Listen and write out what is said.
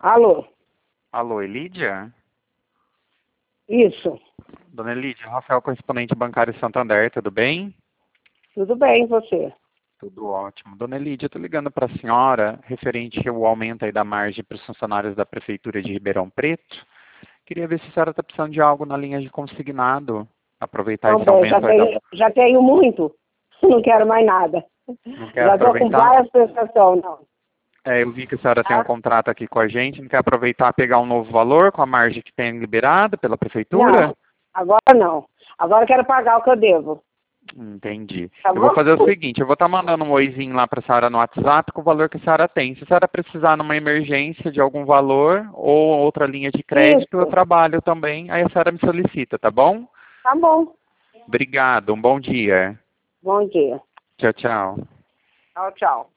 Alô? Alô, Elídia? Isso. Dona Elídia, Rafael, correspondente bancário Santander, tudo bem? Tudo bem, e você? Tudo ótimo. Dona Elídia, estou ligando para a senhora referente ao aumento aí da margem para os funcionários da Prefeitura de Ribeirão Preto. Queria ver se a senhora está precisando de algo na linha de consignado. Aproveitar esse Também, aumento aí da... já tenho muito. Não quero mais nada. Não quer Já estou com aproveitar? várias prestações, não. Eu vi que a senhora tem um Ah, contrato aqui com a gente. Não quer aproveitar e pegar um novo valor com a margem que tem liberada pela Prefeitura? não, agora não. Agora eu quero pagar o que eu devo. Entendi. Tá Eu vou bom? fazer o seguinte, eu vou estar mandando um oizinho lá para a senhora no WhatsApp com o valor que a senhora tem. Se a senhora precisar numa emergência de algum valor ou outra linha de crédito, eu Isso. trabalho também, aí a senhora me solicita, tá bom? Tá bom. Obrigado, um bom dia. Bom dia. Tchau, tchau. Tchau, tchau.